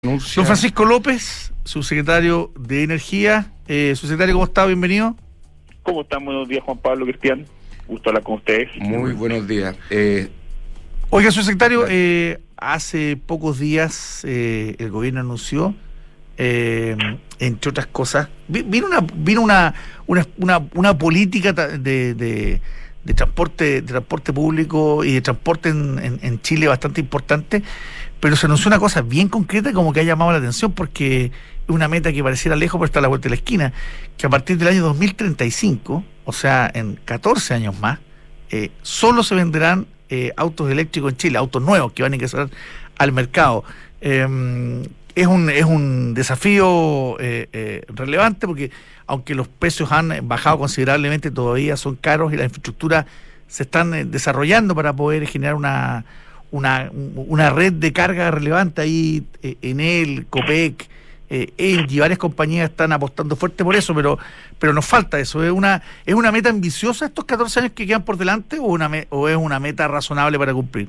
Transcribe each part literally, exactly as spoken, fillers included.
Don Francisco López, subsecretario de Energía. Eh, subsecretario, ¿cómo está? Bienvenido. ¿Cómo están? Buenos días, Juan Pablo, Cristian. Gusto hablar con ustedes. Muy buenos días. Eh, Oiga, subsecretario, eh, hace pocos días eh, el gobierno anunció, eh, entre otras cosas, vino una vino una una, una, una política de, de, de transporte de transporte público y de transporte en, en, en Chile bastante importante, pero se anunció una cosa bien concreta como que ha llamado la atención porque es una meta que pareciera lejos, pero está a la vuelta de la esquina, que a partir del año dos mil treinta y cinco, o sea, en catorce años más, eh, solo se venderán eh, autos eléctricos en Chile, autos nuevos que van a ingresar al mercado. Eh, es un es un desafío eh, eh, relevante porque aunque los precios han bajado considerablemente, todavía son caros y la infraestructura se están eh, desarrollando para poder generar una Una, una red de carga relevante ahí. eh, Enel, Copec, eh, Engie, varias compañías están apostando fuerte por eso, pero pero nos falta eso. ¿Es una es una meta ambiciosa estos catorce años que quedan por delante o una me, o es una meta razonable para cumplir?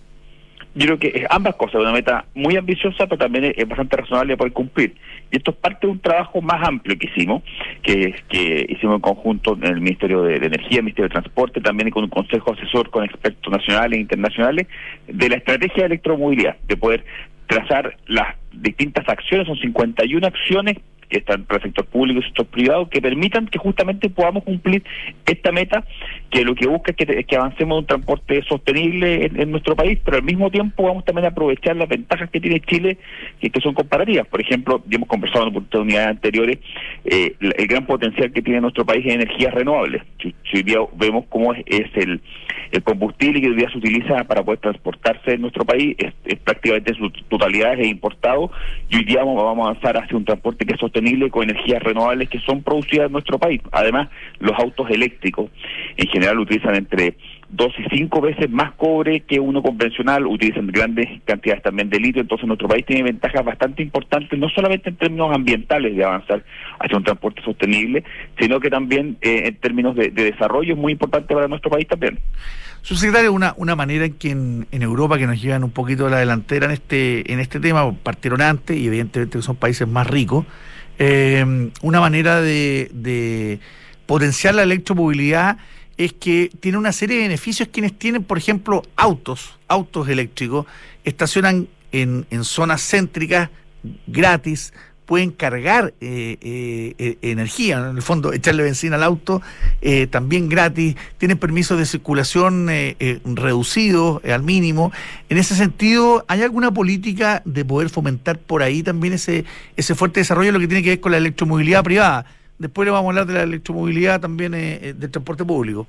Yo creo que es ambas cosas, una meta muy ambiciosa, pero también es, es bastante razonable para cumplir. Y esto es parte de un trabajo más amplio que hicimos, que, que hicimos en conjunto en el Ministerio de, de Energía, el Ministerio de Transporte, también con un consejo asesor con expertos nacionales e internacionales, de la estrategia de electromovilidad, de poder trazar las distintas acciones, son cincuenta y una acciones que están para el sector público y el sector privado, que permitan que justamente podamos cumplir esta meta, que lo que busca es que, es que avancemos en un transporte sostenible en, en nuestro país, pero al mismo tiempo vamos también a aprovechar las ventajas que tiene Chile, que, que son comparativas. Por ejemplo, ya hemos conversado en oportunidades anteriores, eh, el gran potencial que tiene nuestro país en energías renovables. Si, si hoy día vemos cómo es, es el, el combustible que hoy día se utiliza para poder transportarse en nuestro país, es, es prácticamente en su totalidad es importado, y hoy día vamos, vamos a avanzar hacia un transporte que es sostenible con energías renovables que son producidas en nuestro país. Además, los autos eléctricos en general utilizan entre dos y cinco veces más cobre que uno convencional, utilizan grandes cantidades también de litio, entonces nuestro país tiene ventajas bastante importantes, no solamente en términos ambientales de avanzar hacia un transporte sostenible, sino que también eh, en términos de, de desarrollo es muy importante para nuestro país también. Subsecretario, una, una manera en que en, en Europa, que nos llevan un poquito a la delantera en este, en este tema, partieron antes y evidentemente son países más ricos, eh, una manera de, de potenciar la electromovilidad es que tiene una serie de beneficios quienes tienen, por ejemplo, autos, autos eléctricos, estacionan en, en zonas céntricas gratis, pueden cargar eh, eh, energía, en el fondo echarle benzina al auto eh, también gratis, tienen permisos de circulación eh, eh, reducidos eh, al mínimo. En ese sentido, ¿hay alguna política de poder fomentar por ahí también ese, ese fuerte desarrollo en lo que tiene que ver con la electromovilidad privada? Después le vamos a hablar de la electromovilidad también eh, del transporte público.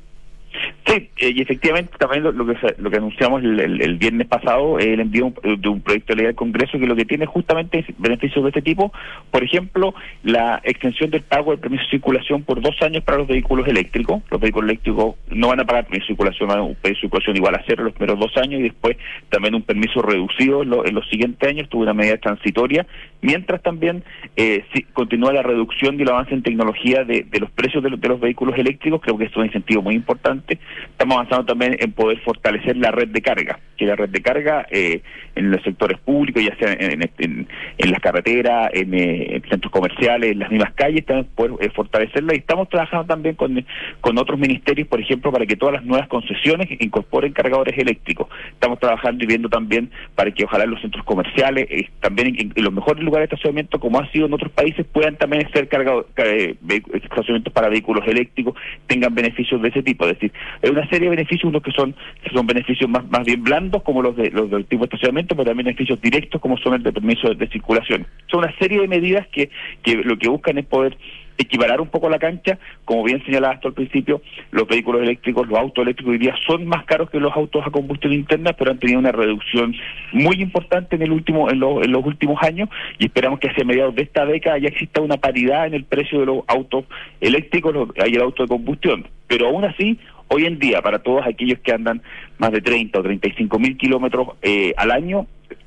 Sí, eh, y efectivamente también lo, lo que lo que anunciamos el, el, el viernes pasado es el envío de un proyecto de ley al Congreso que lo que tiene justamente beneficios de este tipo. Por ejemplo, la extensión del pago del permiso de circulación por dos años para los vehículos eléctricos. Los vehículos eléctricos no van a pagar permiso de circulación, van a un permiso de circulación igual a cero los primeros dos años y después también un permiso reducido en, lo, en los siguientes años. Tuvo una medida transitoria, mientras también eh, si, continúa la reducción y el avance en tecnología de, de los precios de los, de los vehículos eléctricos. Creo que esto es un incentivo muy importante. Estamos avanzando también en poder fortalecer la red de carga, que la red de carga eh, en los sectores públicos, ya sea en, en, en, en las carreteras, en, eh, en centros comerciales, en las mismas calles, también poder eh, fortalecerla. Y estamos trabajando también con, con otros ministerios, por ejemplo, para que todas las nuevas concesiones incorporen cargadores eléctricos. Estamos trabajando y viendo también para que ojalá en los centros comerciales, eh, también en, en los mejores lugares de estacionamiento, como ha sido en otros países, puedan también ser cargados eh, estacionamientos para vehículos eléctricos, tengan beneficios de ese tipo. Es decir, es una serie de beneficios, unos que son son beneficios más más bien blandos, como los de los del tipo de estacionamiento, pero también beneficios directos, como son el de permiso de, de circulación. Son una serie de medidas que, que lo que buscan es poder equiparar un poco la cancha. Como bien señalaste al principio, los vehículos eléctricos, los autos eléctricos hoy día son más caros que los autos a combustión interna, pero han tenido una reducción muy importante en el último en, lo, en los últimos años, y esperamos que hacia mediados de esta década ya exista una paridad en el precio de los autos eléctricos y el auto de combustión. Pero aún así, hoy en día, para todos aquellos que andan más de treinta o treinta y cinco mil kilómetros eh, al año,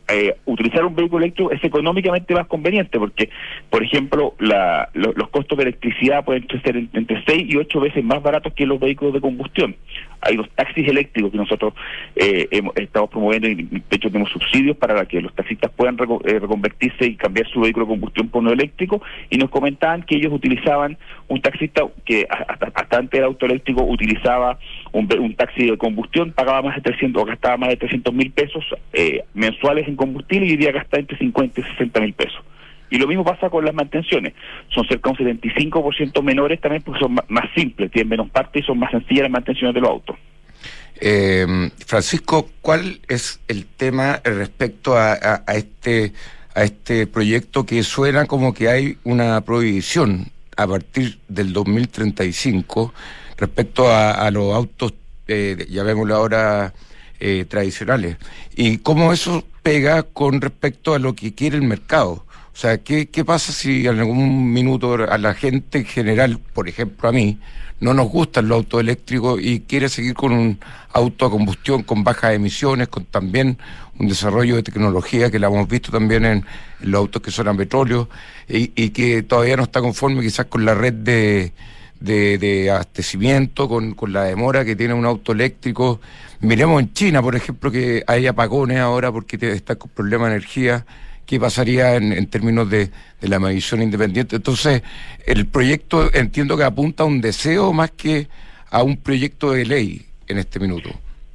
eh, utilizar un vehículo eléctrico es económicamente más conveniente, porque, por ejemplo, la, lo, los costos de electricidad pueden ser entre seis y ocho veces más baratos que los vehículos de combustión. Hay los taxis eléctricos que nosotros eh, hemos, estamos promoviendo, y de hecho tenemos subsidios para que los taxistas puedan reco eh, reconvertirse y cambiar su vehículo de combustión por uno eléctrico, y nos comentaban que ellos utilizaban un taxista que hasta, hasta antes del auto eléctrico utilizaba un, un taxi de combustión, pagaba más de trescientos o gastaba más de trescientos mil pesos eh, mensuales en combustible, y hoy día gasta entre cincuenta y sesenta mil pesos. Y lo mismo pasa con las mantenciones. Son cerca de un setenta y cinco por ciento menores también, porque son más simples, tienen menos parte y son más sencillas las mantenciones de los autos. Eh, Francisco, ¿cuál es el tema respecto a, a, a este a este proyecto que suena como que hay una prohibición a partir del dos mil treinta y cinco respecto a, a los autos, eh, llamémoslo ahora, eh, tradicionales? ¿Y cómo eso pega con respecto a lo que quiere el mercado? O sea, ¿qué, qué pasa si en algún minuto a la gente en general, por ejemplo a mí, no nos gustan los autos eléctricos y quiere seguir con un auto a combustión con bajas emisiones, con también un desarrollo de tecnología que la hemos visto también en, en los autos que son a petróleo, y, y que todavía no está conforme quizás con la red de, de, de abastecimiento, con, con la demora que tiene un auto eléctrico? Miremos en China, por ejemplo, que hay apagones ahora porque te, está con problemas de energía. ¿Qué pasaría en, en términos de, de la medición independiente? Entonces, el proyecto entiendo que apunta a un deseo más que a un proyecto de ley en este minuto.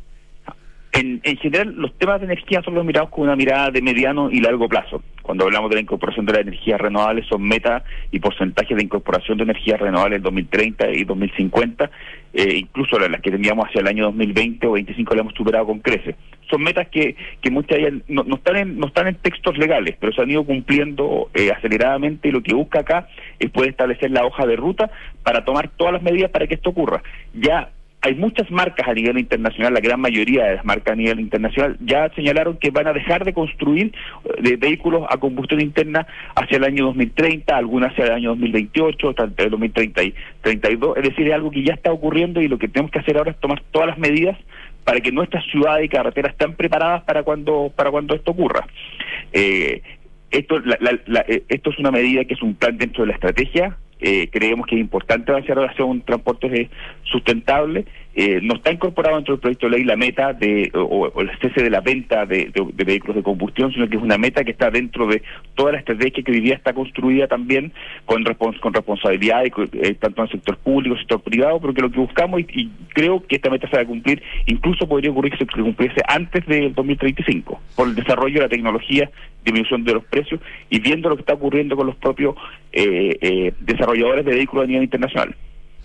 En, en general, los temas de energía son los mirados con una mirada de mediano y largo plazo. Cuando hablamos de la incorporación de las energías renovables, son metas y porcentajes de incorporación de energías renovables en dos mil treinta y dos mil cincuenta, eh, incluso las que teníamos hacia el año dos mil veinte o veinticinco las hemos superado con creces. Son metas que, que muchas no, no están en, no están en textos legales, pero se han ido cumpliendo eh, aceleradamente, y lo que busca acá es poder establecer la hoja de ruta para tomar todas las medidas para que esto ocurra. Ya hay muchas marcas a nivel internacional, la gran mayoría de las marcas a nivel internacional ya señalaron que van a dejar de construir de vehículos a combustión interna hacia el año dos mil treinta, algunas hacia el año dos mil veintiocho, hasta el dos mil treinta y treinta y dos, es decir, es algo que ya está ocurriendo, y lo que tenemos que hacer ahora es tomar todas las medidas para que nuestras ciudades y carreteras estén preparadas para cuando para cuando esto ocurra. Eh, esto, la, la, la, esto es una medida que es un plan dentro de la estrategia. Eh, creemos que es importante avanzar hacia un transporte sustentable. Eh, no está incorporado dentro del proyecto de ley la meta de o, o el cese de la venta de, de, de vehículos de combustión, sino que es una meta que está dentro de toda la estrategia que hoy día está construida también con, respons con responsabilidad, y, eh, tanto en el sector público, sector privado, porque lo que buscamos, y, y creo que esta meta se va a cumplir, incluso podría ocurrir que se cumpliese antes del dos mil treinta y cinco, por el desarrollo de la tecnología, disminución de los precios, y viendo lo que está ocurriendo con los propios eh, eh, desarrolladores de vehículos a nivel internacional.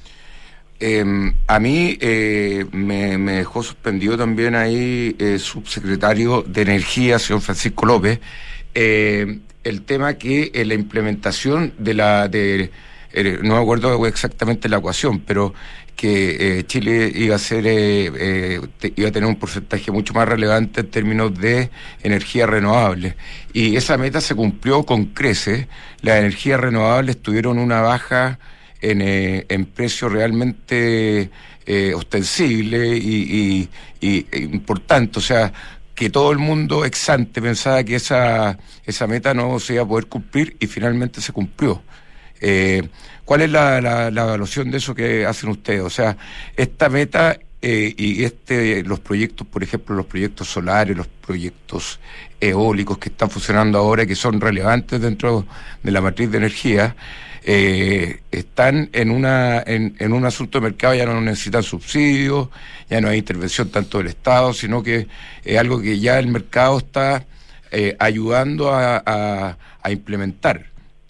Eh, a mí eh, me, me dejó suspendido también ahí, eh, subsecretario de Energía, señor Francisco López, eh, el tema que eh, la implementación de la, de eh, no me acuerdo exactamente la ecuación, pero que eh, Chile iba a ser eh, eh, te, iba a tener un porcentaje mucho más relevante en términos de energía renovable, y esa meta se cumplió con creces. Las energías renovables tuvieron una baja en, eh, en precio realmente eh, ostensible y, y, y e importante. O sea, que todo el mundo ex ante pensaba que esa, esa meta no se iba a poder cumplir, y finalmente se cumplió. Eh, ¿Cuál es la, la, la evaluación de eso que hacen ustedes? O sea, esta meta eh, y este los proyectos, por ejemplo, los proyectos solares, los proyectos eólicos que están funcionando ahora, que son relevantes dentro de la matriz de energía, eh, están en una en, en un asunto de mercado. Ya no necesitan subsidios, ya no hay intervención tanto del Estado, sino que es algo que ya el mercado está eh, ayudando a, a, a implementar.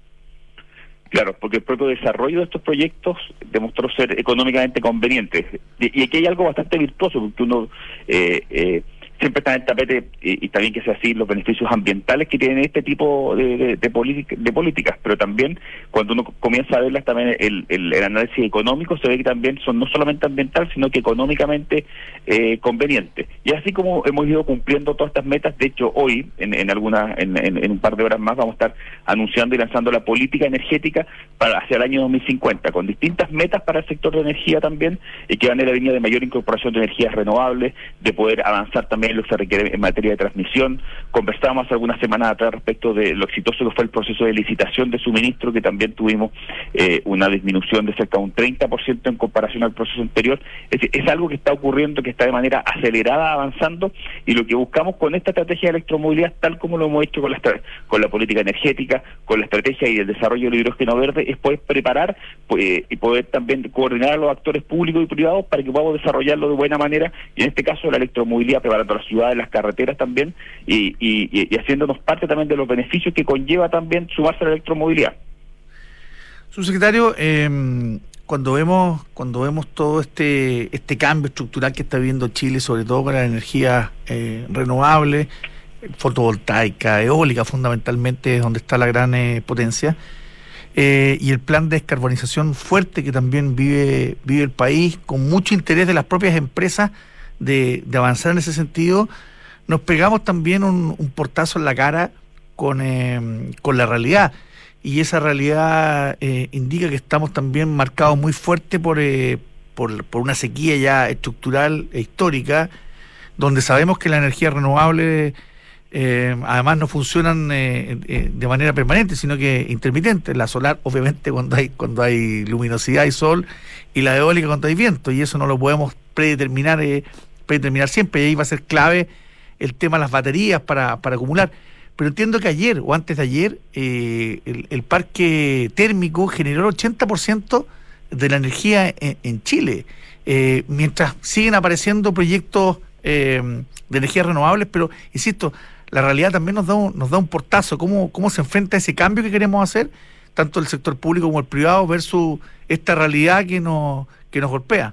Claro, porque el propio desarrollo de estos proyectos demostró ser económicamente conveniente. Y, y aquí hay algo bastante virtuoso, porque uno eh, eh, siempre está en el tapete, y, y está bien que sea así, los beneficios ambientales que tienen este tipo de, de, de, de políticas, pero también cuando uno comienza a verlas, también el, el, el análisis económico se ve que también son no solamente ambiental, sino que económicamente eh, convenientes. Y así como hemos ido cumpliendo todas estas metas, de hecho hoy, en, en alguna en, en, en un par de horas más, vamos a estar anunciando y lanzando la política energética para hacia el año dos mil cincuenta, con distintas metas para el sector de energía también, y que van en la línea de mayor incorporación de energías renovables, de poder avanzar también también lo que se requiere en materia de transmisión. Conversábamos hace algunas semanas atrás respecto de lo exitoso que fue el proceso de licitación de suministro, que también tuvimos eh, una disminución de cerca de un treinta por ciento en comparación al proceso anterior. Es decir, es algo que está ocurriendo, que está de manera acelerada avanzando, y lo que buscamos con esta estrategia de electromovilidad, tal como lo hemos hecho con la, con la política energética, con la estrategia y el desarrollo del hidrógeno verde, es poder preparar pues, y poder también coordinar a los actores públicos y privados para que podamos desarrollarlo de buena manera, y en este caso la electromovilidad, preparando las ciudades, las carreteras también, y, y, y haciéndonos parte también de los beneficios que conlleva también sumarse a la electromovilidad. Subsecretario, eh, cuando vemos cuando vemos todo este este cambio estructural que está viviendo Chile, sobre todo con la energía eh, renovable, fotovoltaica, eólica fundamentalmente, es donde está la gran eh, potencia, eh, y el plan de descarbonización fuerte que también vive vive el país, con mucho interés de las propias empresas de, de avanzar en ese sentido, nos pegamos también un, un portazo en la cara con, eh, con la realidad. Y esa realidad eh, indica que estamos también marcados muy fuerte por, eh, por, por una sequía ya estructural e histórica, donde sabemos que las energías renovables eh, además no funcionan eh, eh, de manera permanente, sino que intermitente. La solar, obviamente, cuando hay cuando hay luminosidad y sol, y la eólica cuando hay viento, y eso no lo podemos predeterminar, eh, predeterminar siempre, y ahí va a ser clave el tema de las baterías para, para acumular. Pero entiendo que ayer o antes de ayer eh, el, el parque térmico generó el ochenta por ciento de la energía en, en Chile, eh, mientras siguen apareciendo proyectos eh, de energías renovables, pero insisto, la realidad también nos da un, nos da un portazo. ¿Cómo, cómo se enfrenta ese cambio que queremos hacer, tanto el sector público como el privado, versus esta realidad que nos, que nos golpea?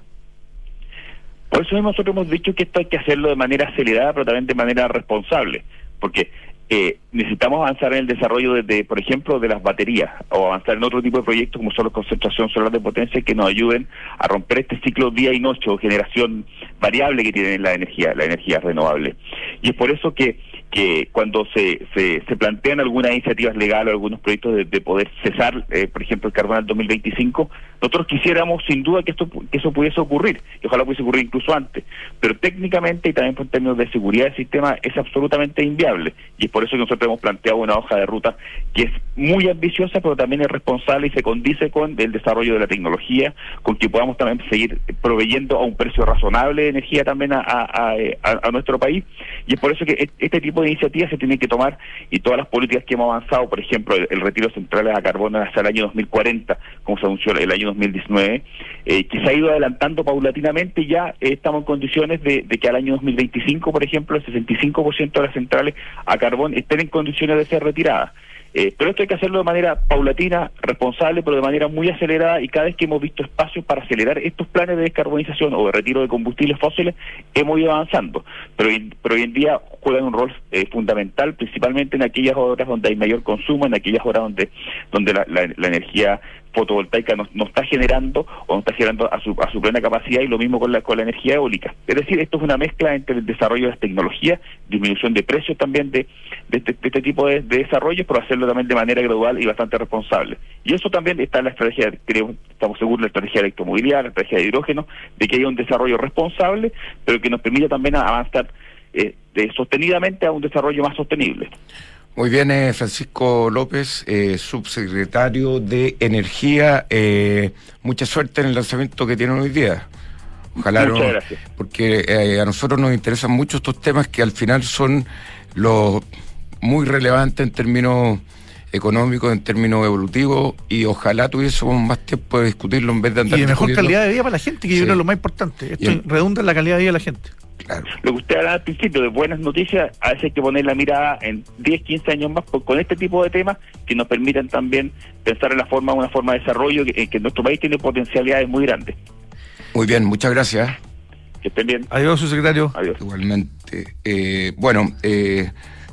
Por eso mismo nosotros hemos dicho que esto hay que hacerlo de manera acelerada, pero también de manera responsable, porque Eh, necesitamos avanzar en el desarrollo de, de, por ejemplo, de las baterías, o avanzar en otro tipo de proyectos como son la concentración solar de potencia, que nos ayuden a romper este ciclo día y noche o generación variable que tiene la energía, la energía renovable. Y es por eso que que cuando se, se, se plantean algunas iniciativas legales o algunos proyectos de, de poder cesar, eh, por ejemplo, el carbón al dos mil veinticinco, nosotros quisiéramos sin duda que esto que eso pudiese ocurrir, y ojalá pudiese ocurrir incluso antes, pero técnicamente y también por términos de seguridad del sistema es absolutamente inviable, y es por eso que nosotros hemos planteado una hoja de ruta que es muy ambiciosa, pero también es responsable y se condice con el desarrollo de la tecnología, con que podamos también seguir proveyendo a un precio razonable de energía también a, a, a, a nuestro país, y es por eso que este tipo de iniciativas se tienen que tomar, y todas las políticas que hemos avanzado, por ejemplo, el, el retiro de centrales a carbón hasta el año dos mil cuarenta, como se anunció el año dos mil diecinueve, eh, que se ha ido adelantando paulatinamente, y ya eh, estamos en condiciones de, de que al año dos mil veinticinco, por ejemplo, el sesenta y cinco por ciento de las centrales a carbón estén en condiciones de ser retiradas. Eh, pero esto hay que hacerlo de manera paulatina, responsable, pero de manera muy acelerada, y cada vez que hemos visto espacios para acelerar estos planes de descarbonización o de retiro de combustibles fósiles, hemos ido avanzando. Pero, pero hoy en día juegan un rol eh, fundamental, principalmente en aquellas horas donde hay mayor consumo, en aquellas horas donde donde la, la, la energía fotovoltaica no, no está generando o no está generando a su a su plena capacidad, y lo mismo con la con la energía eólica. Es decir, esto es una mezcla entre el desarrollo de las tecnologías, disminución de precios también de, de, este, de este tipo de, de desarrollos, pero hacerlo también de manera gradual y bastante responsable. Y eso también está en la estrategia, creo, estamos seguros, la estrategia de electromovilidad, la estrategia de hidrógeno, de que haya un desarrollo responsable, pero que nos permita también avanzar eh, de, sostenidamente a un desarrollo más sostenible. Muy bien, eh, Francisco López, eh, subsecretario de Energía. Eh, mucha suerte en el lanzamiento que tienen hoy día. Ojalá. Muchas no, gracias. Porque eh, a nosotros nos interesan mucho estos temas que al final son los muy relevantes en términos económicos, en términos evolutivos, y ojalá tuviésemos más tiempo de discutirlo en vez de andar y de mejor discutiendo. calidad de vida para la gente, que sí. Yo creo que es lo más importante. Esto Y, redunda en la calidad de vida de la gente. Claro. Lo que usted hablaba al principio de buenas noticias, a veces hay que poner la mirada en diez, quince años más por, con este tipo de temas que nos permitan también pensar en la forma, una forma de desarrollo que, que nuestro país tiene potencialidades muy grandes. Muy bien, muchas gracias. Que estén bien. Adiós, subsecretario. Adiós. Igualmente. Eh, bueno, eh,